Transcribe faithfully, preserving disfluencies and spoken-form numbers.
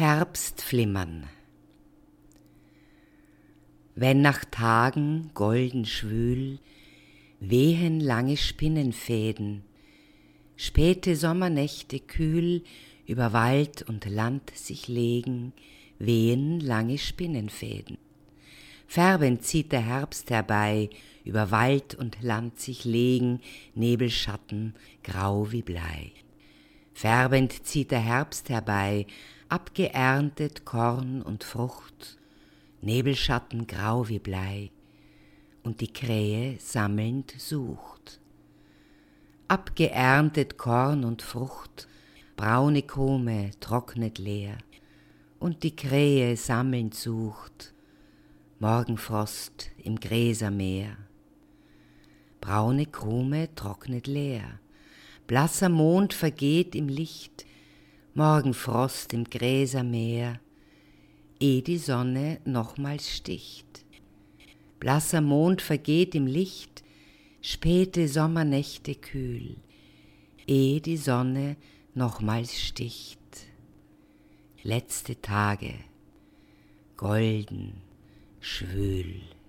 Herbstflimmern. Wenn nach Tagen golden schwül wehen lange Spinnenfäden, späte Sommernächte kühl über Wald und Land sich legen, wehen lange Spinnenfäden. Färbend zieht der Herbst herbei, über Wald und Land sich legen Nebelschatten grau wie Blei. Färbend zieht der Herbst herbei, abgeerntet Korn und Frucht, Nebelschatten grau wie Blei, und die Krähe sammelnd sucht. Abgeerntet Korn und Frucht, braune Krume trocknet leer, und die Krähe sammelnd sucht, Morgenfrost im Gräsermeer. Braune Krume trocknet leer, blasser Mond vergeht im Licht, Morgenfrost im Gräsermeer, eh die Sonne nochmals sticht. Blasser Mond vergeht im Licht, späte Sommernächte kühl, eh die Sonne nochmals sticht. Letzte Tage, golden, schwül.